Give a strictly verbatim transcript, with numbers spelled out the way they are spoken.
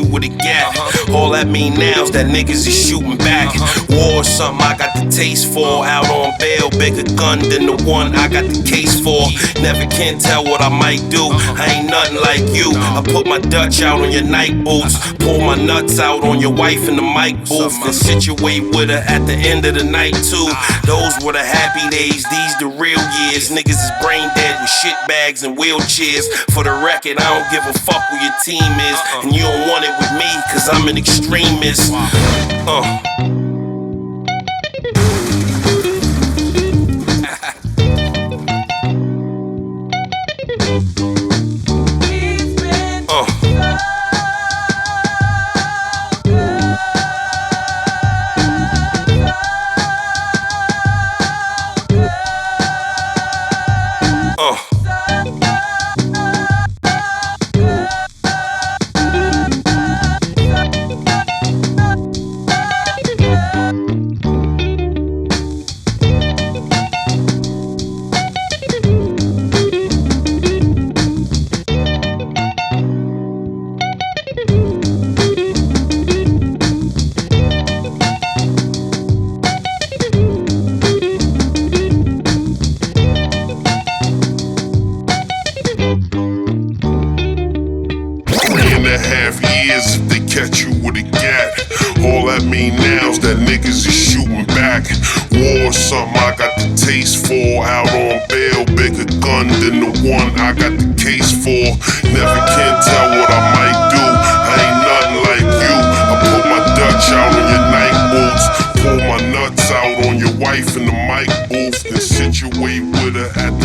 you with a gap. All that mean now is that niggas is shooting back. War or something I got the taste for. Out on bail, bigger gun than the one I got the case for. Never can tell what I might do. I ain't nothing like you. I put my Dutch out on your night boots. Pull my nuts out on your wife in the mic booth. And situate with her at the end of the night too. Those were the happy days, these the real years. Niggas is brain dead with shit bags and wheelchairs. For the record, I don't give a fuck who your team is. And you don't want it with me, cause I'm an extremist. Uh. Years if they catch you with a gat. All that mean now is that niggas is shooting back. War or something I got the taste for. Out on bail, bigger gun than the one I got the case for. Never can tell what I might do. I ain't nothing like you. I put my Dutch out on your night boots. Pull my nuts out on your wife in the mic booth. Then situate with her at the